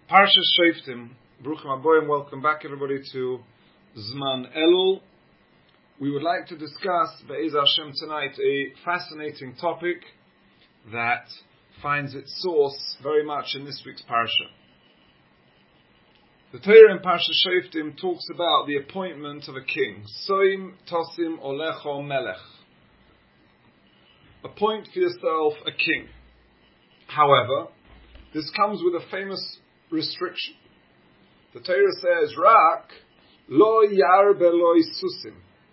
Parshas Shoftim, Bruchim Aboyim, welcome back everybody to Zman Elul. We would like to discuss, Be'ez Hashem, tonight a fascinating topic that finds its source very much in this week's Parsha. The Torah in Parshas Shoftim talks about the appointment of a king. Soim Tosim Olecho Melech. Appoint for yourself a king. However, this comes with a famous restriction. The Torah says, Rak lo yarbe lo susim.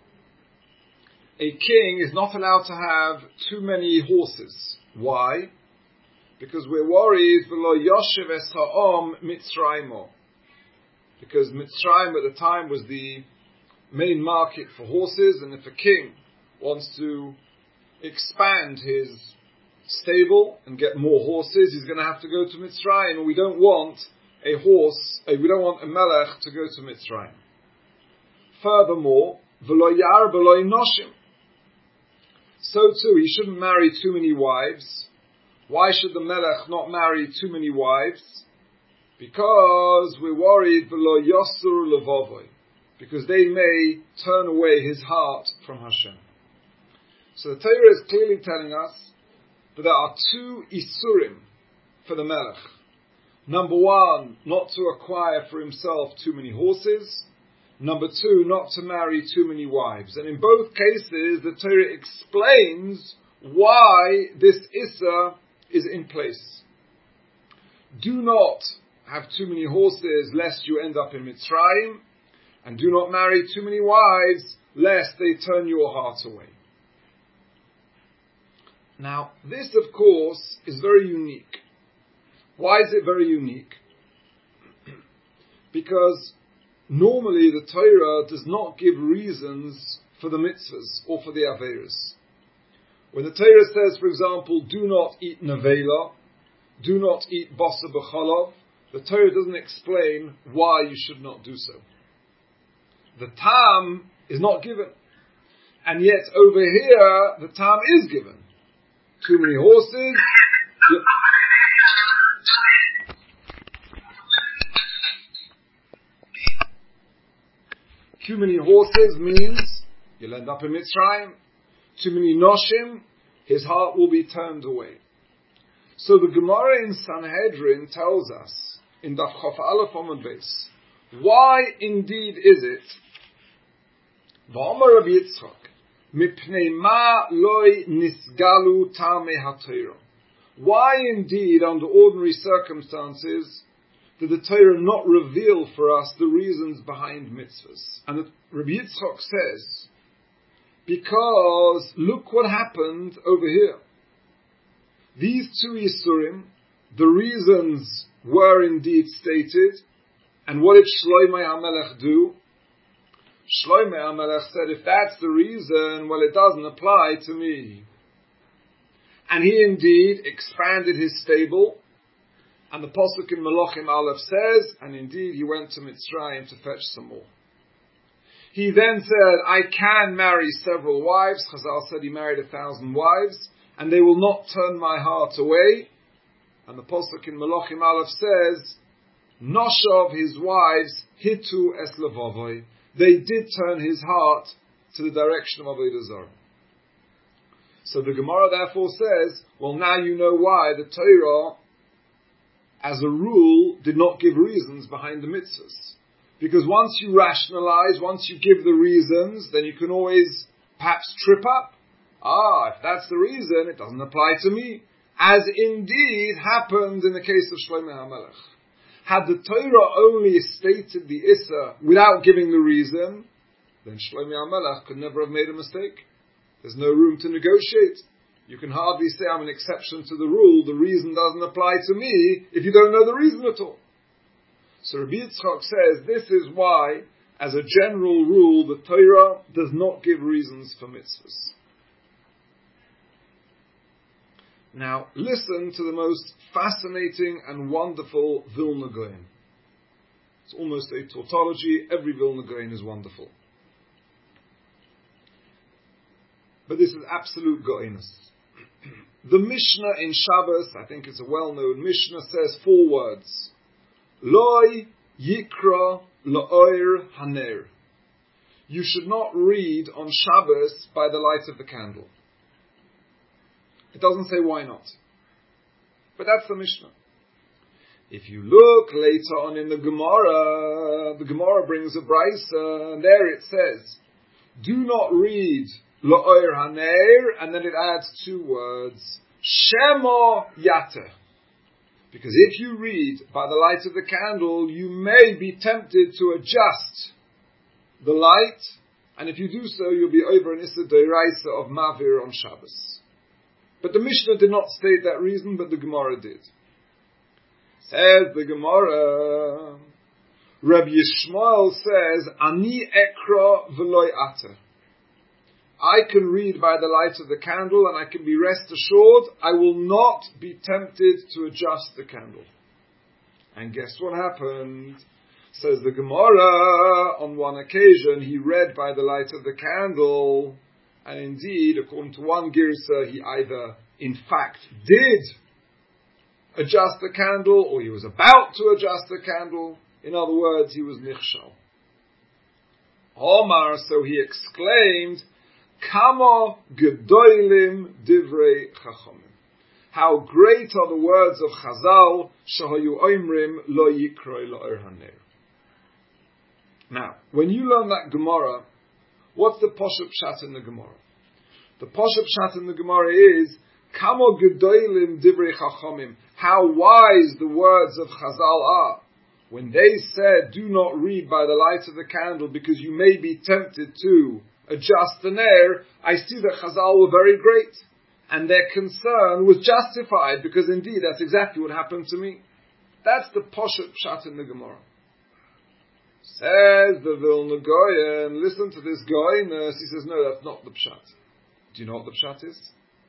A king is not allowed to have too many horses. Why? Because we're worried v'lo yoshev es ha'om Mitzraymo. Because Mitzrayim at the time was the main market for horses, and if a king wants to expand his stable and get more horses, he's going to have to go to Mitzrayim, and we don't want we don't want a melech to go to Mitzrayim. Furthermore, v'lo yar v'lo noshim. So too, he shouldn't marry too many wives. Why should the melech not marry too many wives? Because we're worried v'lo yosur levovoi, because they may turn away his heart from Hashem. So the Torah is clearly telling us that there are two isurim for the melech. Number one, not to acquire for himself too many horses. Number two, not to marry too many wives. And in both cases, the Torah explains why this issa is in place. Do not have too many horses, lest you end up in Mitzrayim. And do not marry too many wives, lest they turn your heart away. Now, this, of course, is very unique. Why is it very unique? Because normally the Torah does not give reasons for the mitzvahs or for the averos. When the Torah says, for example, do not eat nevela, do not eat basa b'chalav, the Torah doesn't explain why you should not do so. The tam is not given. And yet over here, the tam is given. Too many horses. Too many horses means you'll end up in Mitzrayim. Too many noshim, his heart will be turned away. So the Gemara in Sanhedrin tells us, in Daf Chaf Aleph Amud Beis, why indeed is it, V'amar Rabbi Yitzchak, Mipnei ma loy nisgalu tamei haTorah. Why indeed, under ordinary circumstances, did the Torah not reveal for us the reasons behind mitzvahs? And Rabbi Yitzchak says, because look what happened over here. These two Yisurim, the reasons were indeed stated, and what did Shloimeh HaMelech do? Shloimeh HaMelech said, if that's the reason, well, it doesn't apply to me. And he indeed expanded his stable, and the Pasuk in Malachim Aleph says, and indeed he went to Mitzrayim to fetch some more. He then said, I can marry several wives. Chazal said he married 1,000 wives, and they will not turn my heart away. And the Pasuk in Malachim Aleph says, Noshav, his wives, hitu es levavoi. They did turn his heart to the direction of Avodah Zarah. So the Gemara therefore says, well, now you know why the Torah, as a rule, did not give reasons behind the mitzvahs. Because once you rationalize, once you give the reasons, then you can always perhaps trip up. If that's the reason, it doesn't apply to me. As indeed happened in the case of Shloimeh HaMelech. Had the Torah only stated the Issa without giving the reason, then Shloimeh HaMelech could never have made a mistake. There's no room to negotiate. You can hardly say I'm an exception to the rule. The reason doesn't apply to me if you don't know the reason at all. So Rabbi Yitzchak says this is why, as a general rule, the Torah does not give reasons for mitzvahs. Now, listen to the most fascinating and wonderful Vilna Gaon. It's almost a tautology. Every Vilna Gaon is wonderful. But this is absolute Gaonus. The Mishnah in Shabbos, I think it's a well-known Mishnah, says 4 words. Loi yikra la'oir haner. You should not read on Shabbos by the light of the candle. It doesn't say why not. But that's the Mishnah. If you look later on in the Gemara brings a brisa, and there it says, do not read la'oir haner, and then it adds two words, shemo yata. Because if you read by the light of the candle, you may be tempted to adjust the light, and if you do so, you'll be over an Issa Deiraisa of Mavir on Shabbos. But the Mishnah did not state that reason, but the Gemara did. Says the Gemara, Rabbi Yishmael says, Ani ekra v'loi ata. I can read by the light of the candle, and I can be rest assured I will not be tempted to adjust the candle. And guess what happened? Says the Gemara, on one occasion he read by the light of the candle, and indeed, according to one Girsa, he either in fact did adjust the candle, or he was about to adjust the candle. In other words, he was nichshal. Omar, so he exclaimed, Kama gedolim divrei chachamim. How great are the words of Chazal, shahayu oimrim lo yikroi la'or haner. Now, when you learn that Gemara, what's the Poshup Pshat in the Gemara? The Poshup Pshat in the Gemara is, Kama gedolim divrei chachamim. How wise the words of Chazal are. When they said, do not read by the light of the candle because you may be tempted to adjust the nair, I see that Chazal were very great. And their concern was justified, because indeed that's exactly what happened to me. That's the Poshet Pshat in the Gemara. Says the Vilna Goyen, listen to this Goyenus, he says, no, that's not the Pshat. Do you know what the Pshat is?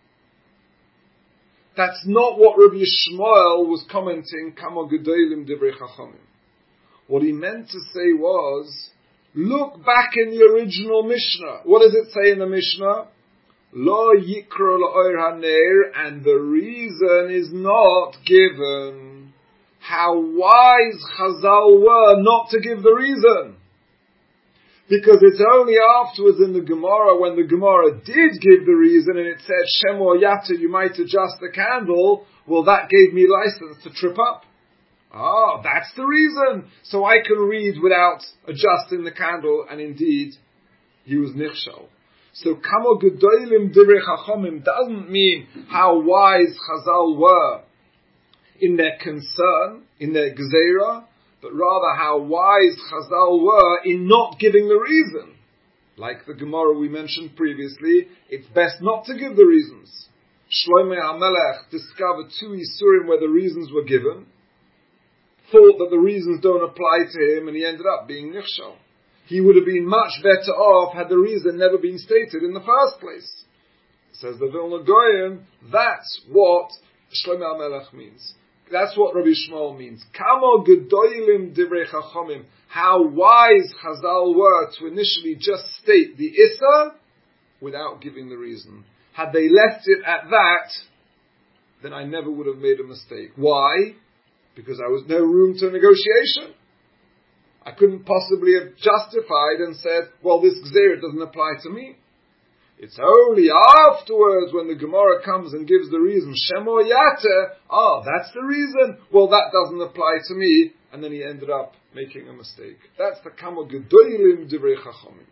That's not what Rabbi Yishmael was commenting, Kama Gedolim Divrei Chachamim. What he meant to say was, look back in the original Mishnah. What does it say in the Mishnah? Lo yikra la'or haner, and the reason is not given. How wise Chazal were not to give the reason. Because it's only afterwards in the Gemara, when the Gemara did give the reason, and it said, Shemo Yata, you might adjust the candle, well, that gave me license to trip up. Ah, that's the reason. So I can read without adjusting the candle, and indeed, he was nichshal. So, Kamo Gedolim Divrei Chachamim doesn't mean how wise Chazal were in their concern, in their gzeira, but rather how wise Chazal were in not giving the reason. Like the Gemara we mentioned previously, it's best not to give the reasons. Shlomo HaMelech discovered two Isurim where the reasons were given, thought that the reasons don't apply to him, and he ended up being nichshal. He would have been much better off had the reason never been stated in the first place. Says the Vilna Goyen, that's what Shlomo HaMelech means. That's what Rabbi Yishmael means. Kamo gedolim divrei chachamim. How wise Chazal were to initially just state the Issa without giving the reason. Had they left it at that, then I never would have made a mistake. Why? Because there was no room to negotiation. I couldn't possibly have justified and said, well, this Gzeir doesn't apply to me. It's only afterwards when the Gemara comes and gives the reason, Shemo Yate, that's the reason. Well, that doesn't apply to me. And then he ended up making a mistake. That's the Kamo Gedolim Divrei Chachamim.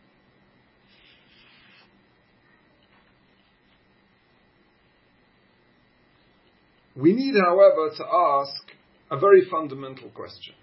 We need, however, to ask a very fundamental question.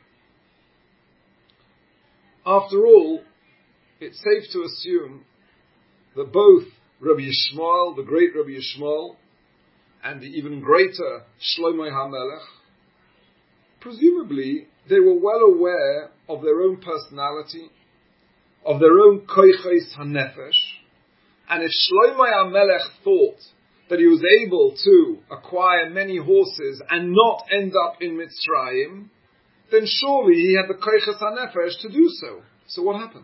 After all, it's safe to assume that both Rabbi Yishmael, the great Rabbi Yishmael, and the even greater Shlomo HaMelech, presumably they were well aware of their own personality, of their own koiches hanefesh, and if Shlomo HaMelech thought that he was able to acquire many horses and not end up in Mitzrayim, then surely he had the koiches hanefesh to do so. So what happened?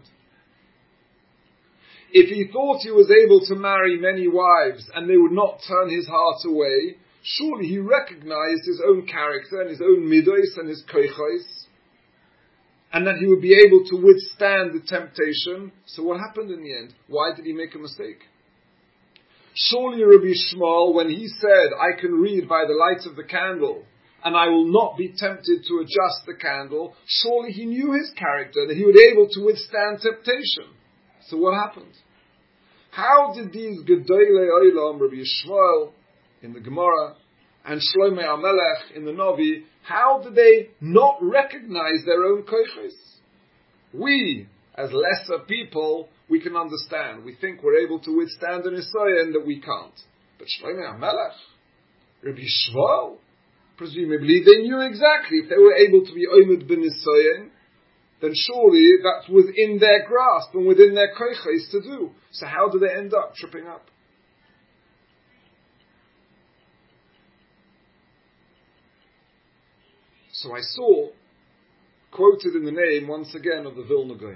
If he thought he was able to marry many wives and they would not turn his heart away, Surely he recognized his own character and his own midos and his koichos, and that he would be able to withstand the temptation. So what happened in the end? Why did he make a mistake? Surely Rabbi Shmuel, when he said, I can read by the light of the candle, and I will not be tempted to adjust the candle, surely he knew his character, that he would be able to withstand temptation. So what happened? How did these Gedolei Olam, Rabbi Shmuel in the Gemara, and Shlomo HaMelech in the Novi, how did they not recognize their own koiches? We, as lesser people, we can understand. We think we're able to withstand an Nisayan that we can't. But Shlomo HaMelech, Rabbi Shmuel, presumably they knew exactly if they were able to be Omed ben Nisayan, then surely that's within their grasp and within their koiches to do. So how do they end up tripping up? So I saw, quoted in the name once again of the Vilna Gaon.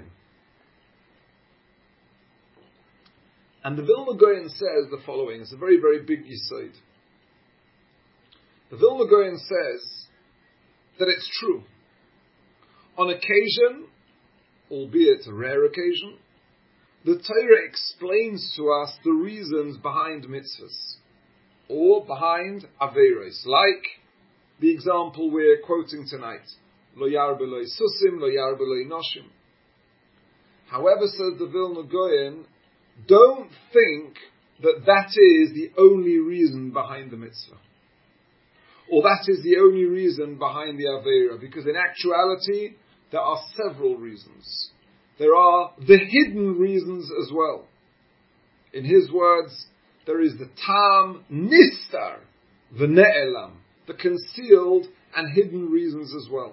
And the Vilna Gaon says the following, it's a very, very big yesod. The Vilna Gaon says that it's true. On occasion, albeit a rare occasion, the Torah explains to us the reasons behind mitzvahs, or behind aveiros, like the example we're quoting tonight, Lo yarbe lo susim, lo yarbe lo noshim. However, says the Vilna Gaon, don't think that that is the only reason behind the mitzvah, or that is the only reason behind the aveira, because in actuality, there are several reasons. There are the hidden reasons as well. In his words, there is the tam nistar, v'ne'elam, the concealed and hidden reasons as well.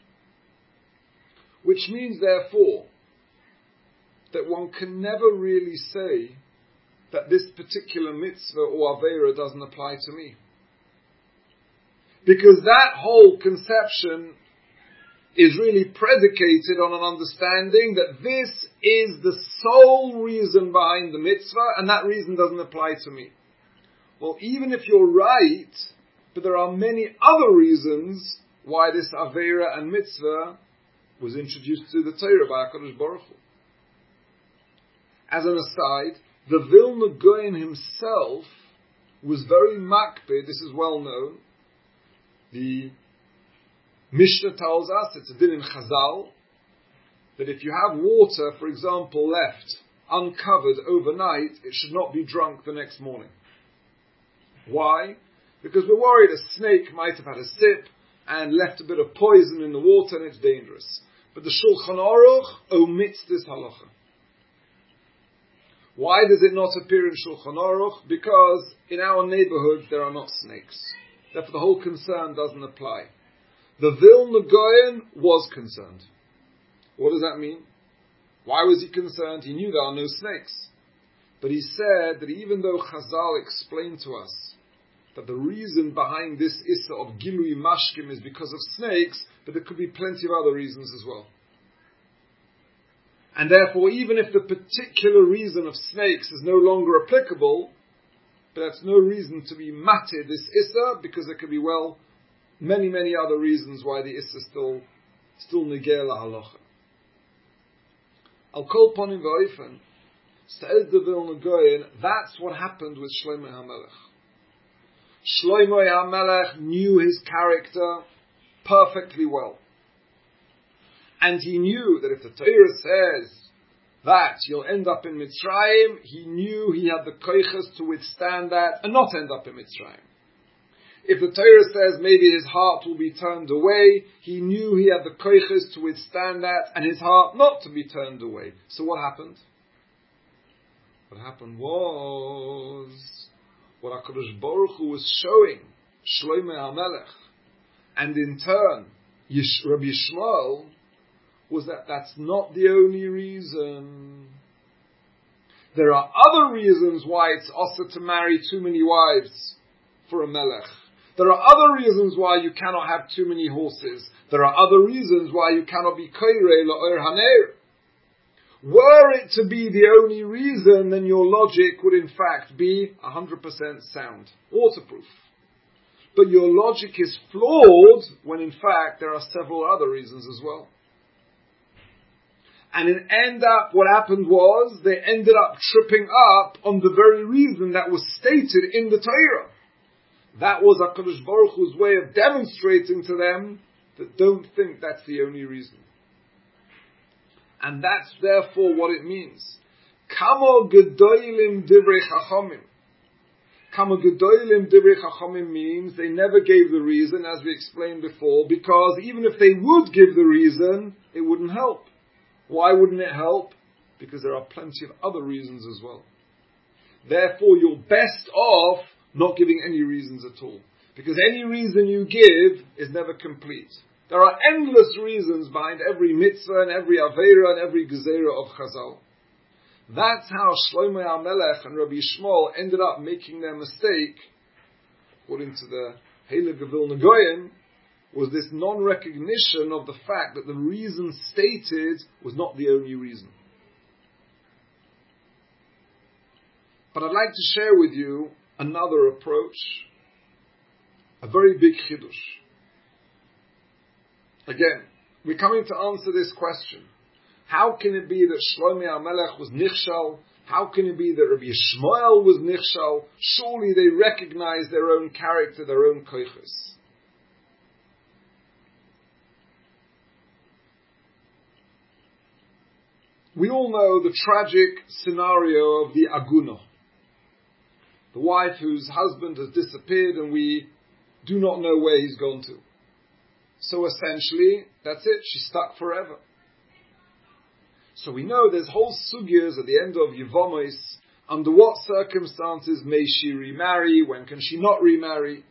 Which means, therefore, that one can never really say that this particular mitzvah or aveira doesn't apply to me. Because that whole conception is really predicated on an understanding that this is the sole reason behind the mitzvah, and that reason doesn't apply to me. Well, even if you're right, but there are many other reasons why this aveira and mitzvah was introduced to the Torah by HaKadosh Baruch Hu. As an aside, the Vilna Gaon himself was very makpid, this is well known. The Mishnah tells us, it's a din in Chazal, that if you have water, for example, left uncovered overnight, it should not be drunk the next morning. Why? Because we're worried a snake might have had a sip and left a bit of poison in the water and it's dangerous. But the Shulchan Aruch omits this halacha. Why does it not appear in Shulchan Aruch? Because in our neighborhood there are not snakes. Therefore the whole concern doesn't apply. The Vilna Gaon was concerned. What does that mean? Why was he concerned? He knew there are no snakes. But he said that even though Chazal explained to us that the reason behind this issa of Gilui Mashkim is because of snakes, but there could be plenty of other reasons as well. And therefore, even if the particular reason of snakes is no longer applicable, but that's no reason to be matted this issa, because there could be, well, many, many other reasons why the issa still negel halacha. Al kol ponim v'oifen, says the Vilna Gaon, that's what happened with Shlomo HaMelech. Shlomo HaMelech knew his character perfectly well. And he knew that if the Torah says that you'll end up in Mitzrayim, he knew he had the koiches to withstand that and not end up in Mitzrayim. If the Torah says maybe his heart will be turned away, he knew he had the koiches to withstand that and his heart not to be turned away. So what happened? What happened was what HaKadosh Baruch Hu was showing Shlomo HaMelech, and in turn Rabbi Shmuel, was that that's not the only reason. There are other reasons why it's also to marry too many wives for a melech. There are other reasons why you cannot have too many horses. There are other reasons why you cannot be koirei la'or haner. Were it to be the only reason, then your logic would in fact be 100% sound, waterproof. but your logic is flawed when in fact there are several other reasons as well. And what happened was, they ended up tripping up on the very reason that was stated in the Torah. That was HaKadosh Baruch Hu's way of demonstrating to them that don't think that's the only reason. And that's therefore what it means. Kamo gedolim divrei chachamim. Kamo gedolim divrei chachamim means they never gave the reason, as we explained before, because even if they would give the reason, it wouldn't help. Why wouldn't it help? Because there are plenty of other reasons as well. Therefore, you're best off not giving any reasons at all. Because any reason you give is never complete. There are endless reasons behind every mitzvah and every aveira and every gezerah of Chazal. That's how Shlomo HaMelech and Rabbi Yishmael ended up making their mistake, according to the Heilige Vilna Goyen, was this non-recognition of the fact that the reason stated was not the only reason. But I'd like to share with you another approach, a very big chiddush. Again, we're coming to answer this question. How can it be that Shlomo HaMelech was nichshal? How can it be that Rabbi Yishmael was nichshal? Surely they recognize their own character, their own koiches. We all know the tragic scenario of the Aguna, the wife whose husband has disappeared and we do not know where he's gone to. So essentially, that's it, she's stuck forever. So we know there's whole sugyas at the end of Yevamos, under what circumstances may she remarry, when can she not remarry.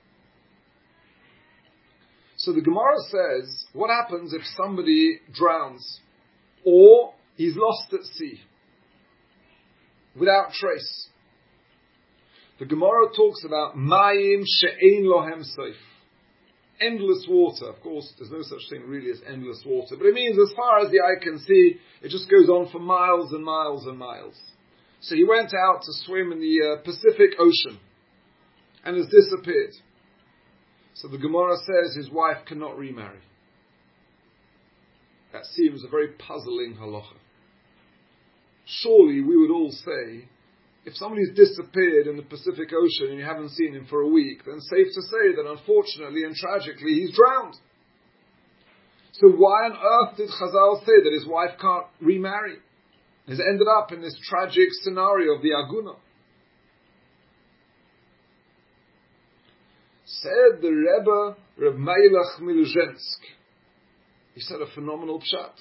So the Gemara says, what happens if somebody drowns, or he's lost at sea, without trace? The Gemara talks about Mayim she'ein lohem soif. Endless water. Of course, there's no such thing really as endless water, but it means as far as the eye can see, it just goes on for miles and miles and miles. So he went out to swim in the Pacific Ocean and has disappeared. So the Gemara says his wife cannot remarry. That seems a very puzzling halacha. Surely we would all say, if somebody's disappeared in the Pacific Ocean and you haven't seen him for a week, then safe to say that unfortunately and tragically he's drowned. So why on earth did Chazal say that his wife can't remarry? He's ended up in this tragic scenario of the Aguna. Said the Rebbe, Reb Meilach Miluzhensk. He said a phenomenal pshat.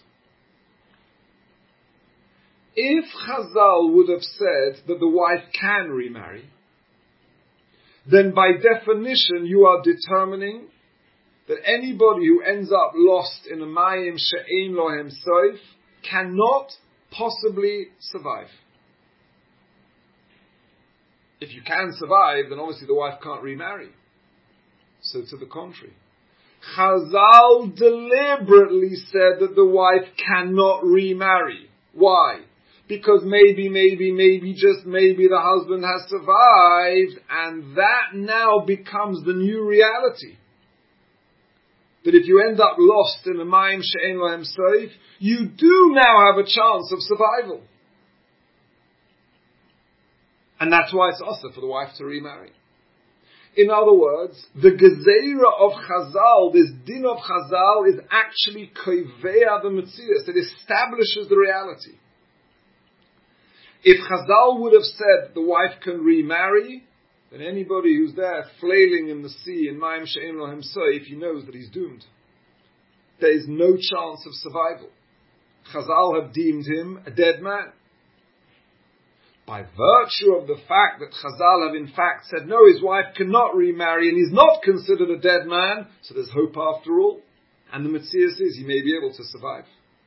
If Chazal would have said that the wife can remarry, then by definition you are determining that anybody who ends up lost in a mayim she'ein lohem soif cannot possibly survive. If you can survive, then obviously the wife can't remarry. So to the contrary, Chazal deliberately said that the wife cannot remarry. Why? Because maybe, just maybe the husband has survived, and that now becomes the new reality. That if you end up lost in a mayim she'ein lohem soif, you do now have a chance of survival. And that's why it's also for the wife to remarry. In other words, the gezerah of Chazal, this din of Chazal, is actually koivea the metzias. It establishes the reality. If Chazal would have said the wife can remarry, then anybody who's there flailing in the sea in Mayim she'ein lohem soif, he knows that he's doomed. There is no chance of survival. Chazal have deemed him a dead man. By virtue of the fact that Chazal have in fact said, no, his wife cannot remarry and he's not considered a dead man, so there's hope after all. And the Metzias is he may be able to survive.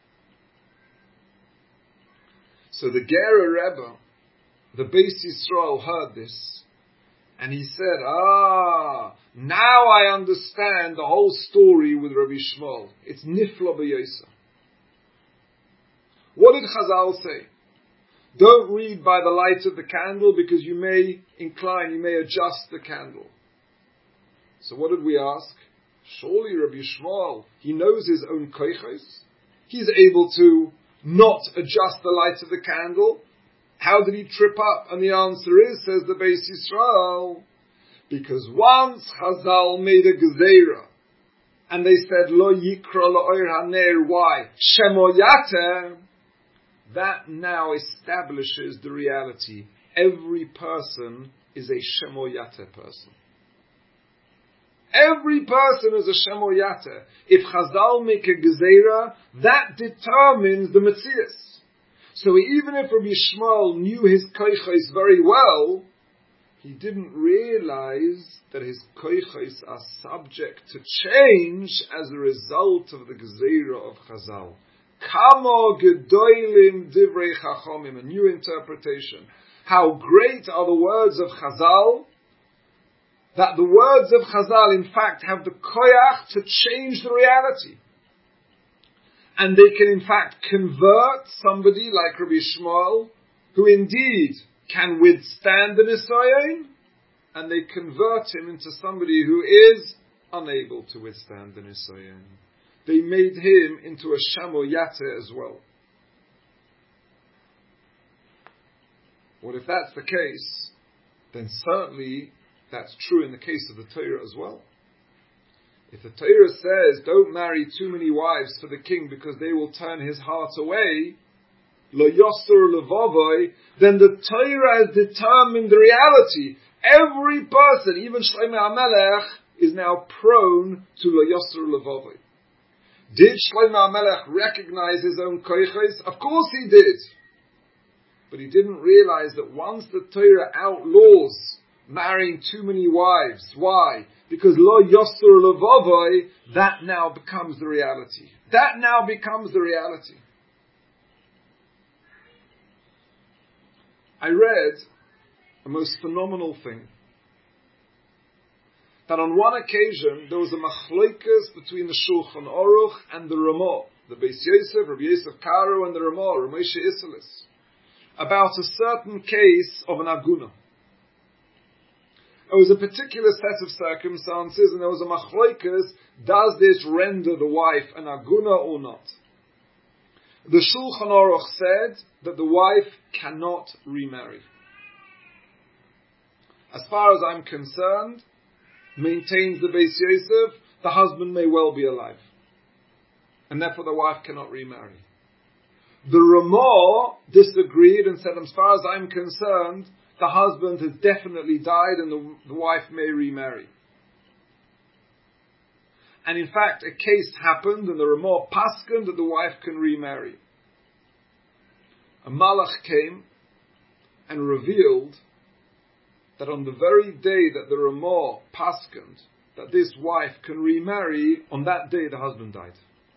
So the Gera Rebbe, the Beis Yisrael, heard this, and he said, now I understand the whole story with Rabbi Yishmael. It's Nifla B'Yoseh. What did Chazal say? Don't read by the light of the candle, because you may adjust the candle. So what did we ask? Surely Rabbi Yishmael, he knows his own koichos. He's able to not adjust the light of the candle. How did he trip up? And the answer is, says the Beis Yisrael, because once Chazal made a gezeira, and they said, Lo yikra la'or haner, why? Shemo yater, that now establishes the reality. Every person is a Shemo yater person. Every person is a Shemo yater. If Chazal make a gezeira, that determines the Metzias. So even if Rabbi Yishmael knew his koichos very well, he didn't realize that his koichos are subject to change as a result of the gezeira of Chazal. Kamo gedolim divrei chachomim, a new interpretation. How great are the words of Chazal, that the words of Chazal in fact have the koyach to change the reality. And they can in fact convert somebody like Rabbi Yishmael, who indeed can withstand the Nisayon, and they convert him into somebody who is unable to withstand the Nisayon. They made him into a Shamo Yate as well. Well, if that's the case, then certainly that's true in the case of the Torah as well. If the Torah says, don't marry too many wives for the king because they will turn his heart away, lo yosur levavoi, then the Torah has determined the reality. Every person, even Shlomo HaMelech, is now prone to lo yosur levavoi. Did Shlomo HaMelech recognize his own koiches? Of course he did. But he didn't realize that once the Torah outlaws marrying too many wives, why? Because lo yosur levavoi, that now becomes the reality. That now becomes the reality. I read a most phenomenal thing. That on one occasion, there was a machlokes between the Shulchan Aruch and the Ramah, the Beis Yosef, Rabbi Yosef Karo, and the Ramah, Ramoshe Isserles, about a certain case of an aguna. It was a particular set of circumstances, and there was a machlokes, does this render the wife an aguna or not? The Shulchan Aruch said that the wife cannot remarry. As far as I'm concerned, maintains the Beis Yosef, the husband may well be alive. And therefore the wife cannot remarry. The Ramah disagreed and said, as far as I'm concerned, the husband has definitely died and the wife may remarry. And in fact, a case happened and the Ramah paskened that the wife can remarry. A malach came and revealed that on the very day that the Ramah paskened that this wife can remarry, on that day the husband died.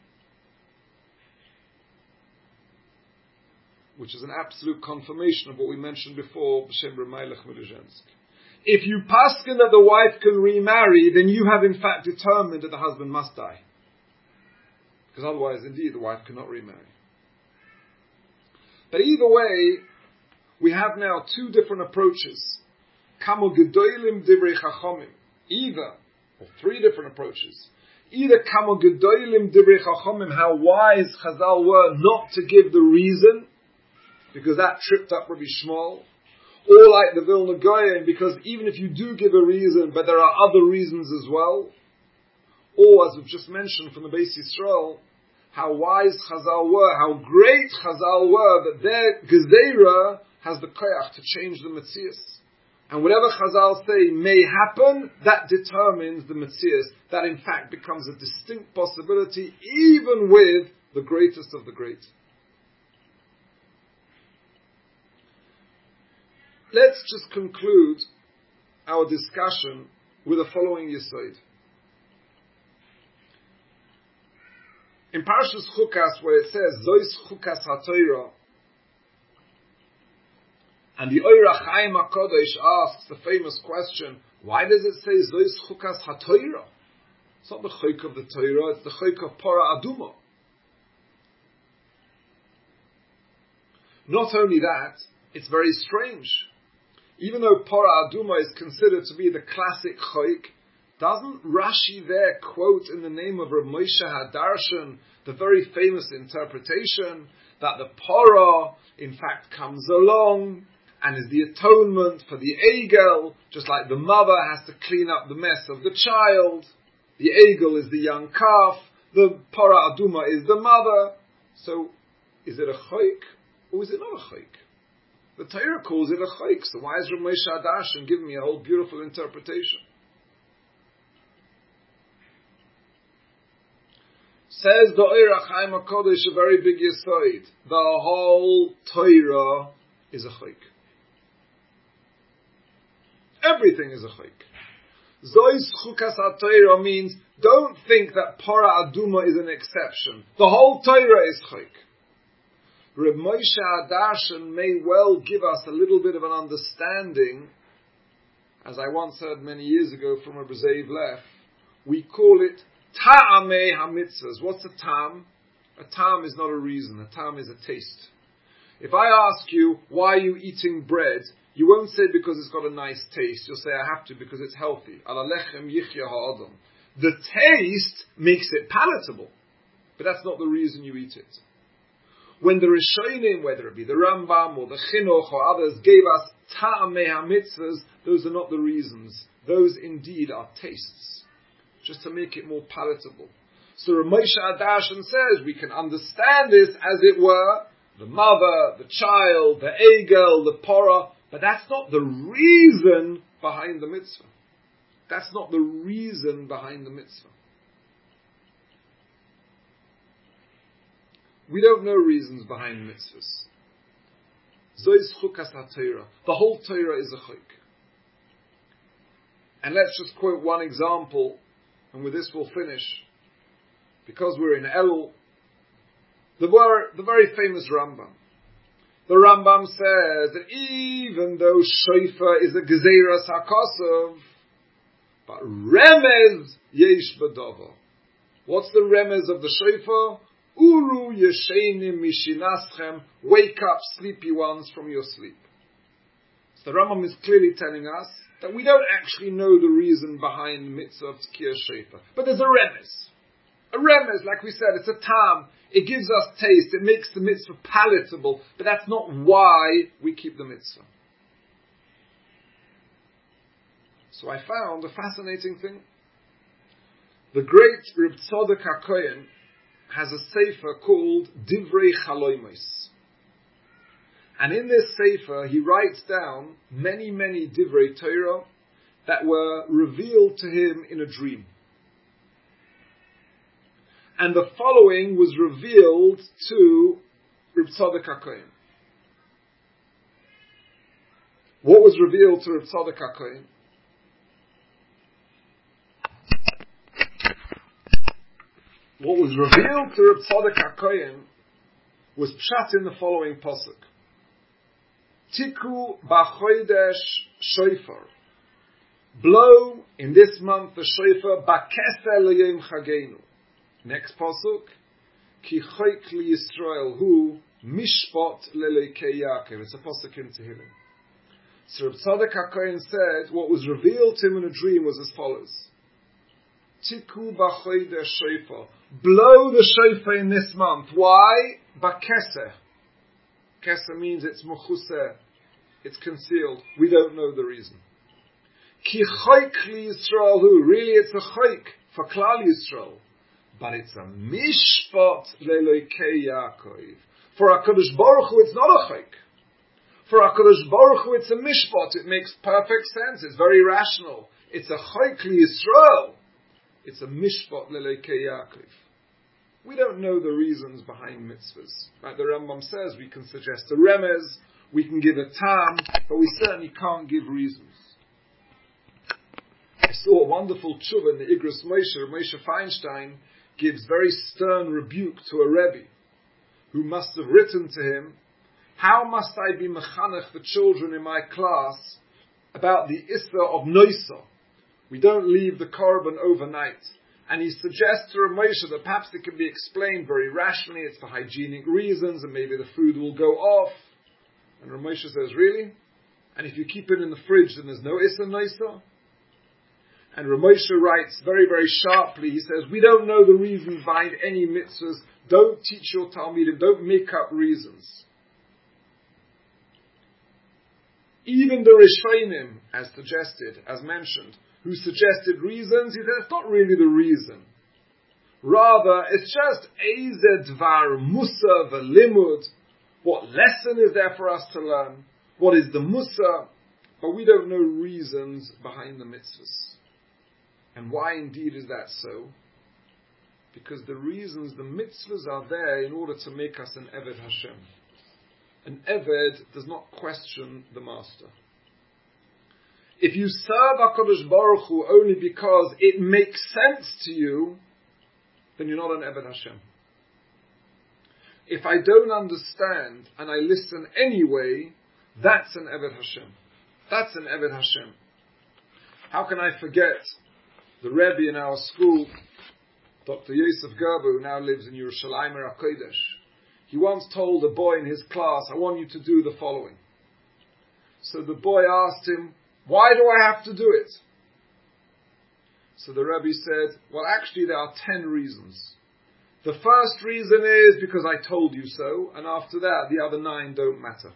Which is an absolute confirmation of what we mentioned before, B'Shem R'maylech Milizhensk. If you pasken that the wife can remarry, then you have in fact determined that the husband must die. Because otherwise, indeed, the wife cannot remarry. But either way, we have now two different approaches. Kamo gedolim divrei chachomim. Either, or three different approaches. Either kamo gedolim divrei chachomim, how wise Chazal were not to give the reason, because that tripped up Rabbi Yishmael. Or like the Vilna Gaon, because even if you do give a reason, but there are other reasons as well. Or, as we've just mentioned from the Beis Yisrael, how wise Chazal were, how great Chazal were, that their gezeira has the koyach to change the Metzias. And whatever Chazal say may happen, that determines the Metzias. That in fact becomes a distinct possibility, even with the greatest of the great. Let's just conclude our discussion with the following yesod. In Parshas Chukas, where it says, Zois Chukas HaTorah, and the Oira Chaim HaKodesh asks the famous question, why does it say Zois Chukas HaTorah? It's not the Chok of the Torah, it's the Chok of Para Aduma. Not only that, it's very strange. Even though Para Aduma is considered to be the classic Chok, Doesn't Rashi there quote in the name of Rav Moshe Hadarshan the very famous interpretation that the Porah in fact comes along and is the atonement for the Egel, just like the mother has to clean up the mess of the child. The Egel is the young calf, the Porah Aduma is the mother. So, is it a chayk or is it not a chayk? The Torah calls it a chayk, so why is Rav Moshe Hadarshan giving me a whole beautiful interpretation? Says the Oirach Chaim HaKodesh, a very big yisoid. The whole Torah is a chayk. Everything is a chayk. Zois chukas ha-Torah means, don't think that Porah Aduma is an exception. The whole Torah is chayk. Reb Moshe Hadarshan may well give us a little bit of an understanding, as I once heard many years ago from Reb Zev Leff, we call it Ta'amei HaMitzvahs. What's a Ta'am? A Ta'am is not a reason, a Ta'am is a taste. If I ask you, why are you eating bread? You won't say because it's got a nice taste. You'll say, I have to because it's healthy. Ala lechem yichya ha'adam. The taste makes it palatable, but that's not the reason you eat it. When the Rishonim, whether it be the Rambam or the Chinuch or others, gave us ta'amei ha'mitzvahs, those are not the reasons. Those indeed are tastes, just to make it more palatable. So Rav Moshe Hadarshan says we can understand this as it were, the mother, the child, the egel, the porah, but that's not the reason behind the mitzvah. That's not the reason behind the mitzvah. We don't know reasons behind mitzvahs. Zois chukas ha-Torah. The whole Torah is a chayk. And let's just quote one example, and with this we'll finish. Because we're in Elul, the very famous Rambam. The Rambam says that even though shofar is a gezeiras hakosov, but remez yesh b'dovo. What's the remez of the shofar? Uru yeshenim mishinaschem, wake up, sleepy ones, from your sleep. So the Rambam is clearly telling us that we don't actually know the reason behind the mitzvah of tkiyah shofar, but there's a remez. A remez, like we said, it's a tam. It gives us taste. It makes the mitzvah palatable. But that's not why we keep the mitzvah. So I found a fascinating thing. The great Reb Tzadok HaKohen has a sefer called Divrei Chaloimos. And in this sefer, he writes down many, many Divrei Torah that were revealed to him in a dream. And the following was revealed to Reb Tzadok HaKohen. What was revealed to Reb Tzadok HaKohen? What was revealed to Reb Tzadok HaKohen was pshat in the following pasuk. Tiku b'chodesh shofar. Blow in this month the shofar b'keser l'yom chagenu. Next pasuk, ki choik li Yisrael hu mishpat lelekei Yaakov. It's a pasuk in Tehillim. So Reb Tzadok HaKohen said what was revealed to him in a dream was as follows: Tiku b'chodesh shofar. Blow the shofar in this month. Why? B'keser. Keser means it's mechuseh. It's concealed. We don't know the reason. Ki choik li Yisrael hu. Really, it's a choik for Klal Yisrael. But it's a mishpat lelokei Yaakov. For HaKadosh Baruch Hu, it's not a chayk. For HaKadosh Baruch Hu, it's a mishpat. It makes perfect sense. It's very rational. It's a chayk li Yisrael. It's a mishpat lelokei Yaakov. We don't know the reasons behind mitzvahs. Like the Rambam says, we can suggest a remez, we can give a tam, but we certainly can't give reasons. I saw a wonderful tshuva in the Igros Moshe Feinstein gives very stern rebuke to a Rebbe who must have written to him, how must I be mechanech the children in my class about the issa of noisa? We don't leave the korban overnight. And he suggests to Rav Moshe that perhaps it can be explained very rationally, it's for hygienic reasons, and maybe the food will go off. And Rav Moshe says, really? And if you keep it in the fridge, then there's no issa noisa? And Ramosha writes very, very sharply, he says, we don't know the reasons behind any mitzvahs. Don't teach your Talmidim, don't make up reasons. Even the Rishonim, as suggested, as mentioned, who suggested reasons, he said it's not really the reason. Rather, it's just Eizeh Dvar Musa V'Limud. What lesson is there for us to learn? What is the Musa? But we don't know reasons behind the mitzvahs. And why indeed is that so? Because the reasons, the mitzvahs are there in order to make us an Eved Hashem. An Eved does not question the master. If you serve HaKadosh Baruch Hu only because it makes sense to you, then you're not an Eved Hashem. If I don't understand and I listen anyway, that's an Eved Hashem. That's an Eved Hashem. How can I forget the Rebbe in our school, Dr. Yosef Gerber, who now lives in Yerushalayim HaKodesh. He once told a boy in his class, I want you to do the following. So the boy asked him, why do I have to do it? So the Rebbe said, well, actually there are 10 reasons. The first reason is because I told you so, and after that, the other 9 don't matter.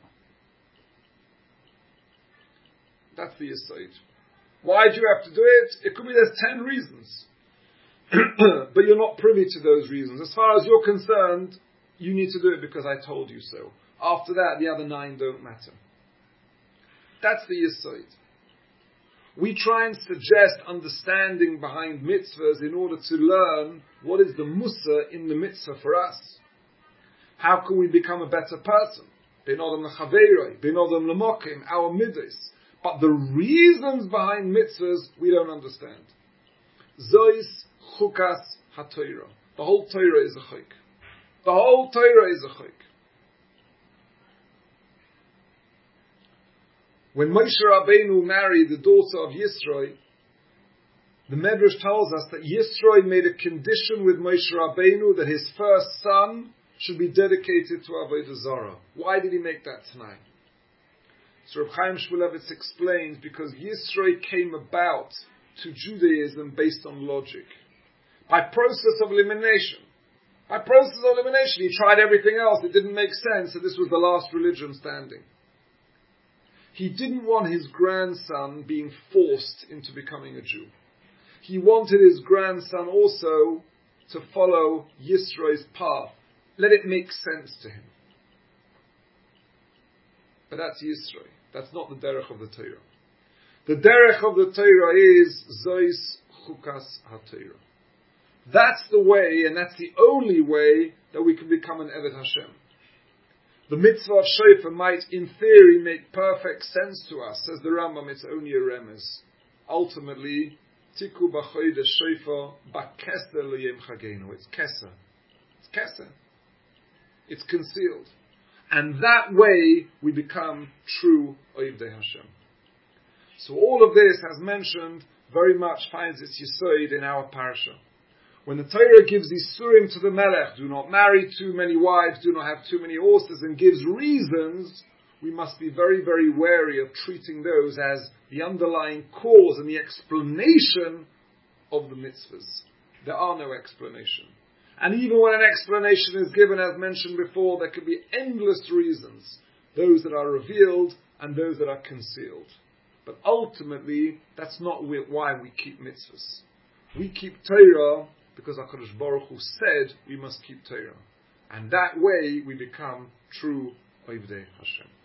That's the Yesod. Why do you have to do it? It could be there's 10 reasons. But you're not privy to those reasons. As far as you're concerned, you need to do it because I told you so. After that, the other 9 don't matter. That's the Yesod. We try and suggest understanding behind mitzvahs in order to learn what is the musa in the mitzvah for us. How can we become a better person? Ben Adam l'chaveiroi, Ben Adam l'mokim, our midos. But the reasons behind mitzvahs, we don't understand. Zois chukas ha-Torah. The whole Torah is a chok. The whole Torah is a chok. When Moshe Rabbeinu married the daughter of Yisroi, the Medrash tells us that Yisroi made a condition with Moshe Rabbeinu that his first son should be dedicated to Avodah Zarah. Why did he make that tonight? So Reb Chaim Shmulevitz explains, because Yisroi came about to Judaism based on logic. By process of elimination. By process of elimination, he tried everything else. It didn't make sense, so this was the last religion standing. He didn't want his grandson being forced into becoming a Jew. He wanted his grandson also to follow Yisro's path. Let it make sense to him. But that's Yisro. That's not the derech of the Torah. The derech of the Torah is Zois Chukas HaTorah. That's the way, and that's the only way that we can become an Eved Hashem. The mitzvah of shofar might, in theory, make perfect sense to us. Says the Rambam, it's only a remez. Ultimately, tiku b'chodesh shofar b'keser l'yem chagenu. It's keser. It's keser. It's concealed. And that way, we become true Ovdei Hashem. So all of this, as mentioned, very much finds its yesod in our parasha. When the Torah gives Isurim to the Melech, do not marry too many wives, do not have too many horses, and gives reasons, we must be very, very wary of treating those as the underlying cause and the explanation of the mitzvahs. There are no explanation. And even when an explanation is given, as mentioned before, there could be endless reasons. Those that are revealed and those that are concealed. But ultimately, that's not why we keep mitzvahs. We keep Torah because HaKadosh Baruch Hu said we must keep Torah. And that way we become true Ovdei Hashem.